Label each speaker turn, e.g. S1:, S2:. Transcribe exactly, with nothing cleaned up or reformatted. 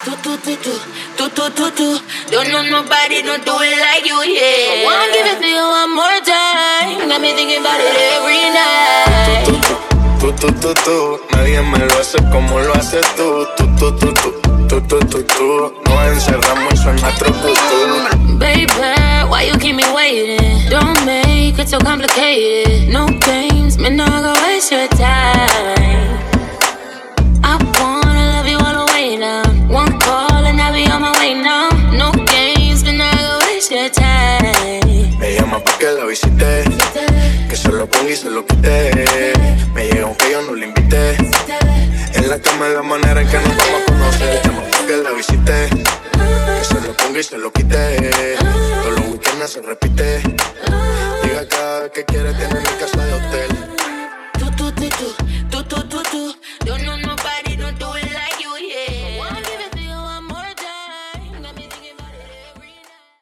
S1: Tu, tu, tu, tu, tu, tu, tu, tu. Don't know nobody, don't do it like you, yeah. I wanna give it to you one more time. Got me thinking about it every night.
S2: Tu, tu, tu, tu, tu, tu. Nadie me lo hace como lo haces tú. Tu, tu, tu, tu, tu, tu, tu, tu. Nos encerramos y suena nuestro futuro.
S1: Baby, why you keep me waiting? Don't make it so complicated. No games, man, not gonna waste your time. I wanna love you all the way now. One call and I'll be on my way now. No games, man, not gonna waste your time.
S2: Me llama pa' que la visite, que se lo ponga y se lo quite. Me llega aunque yo no le invité. En la cama es la manera en que nos vamos a conocer. Llama pa' que la visite, que se lo ponga y se lo quite. Todos los weekends se repite.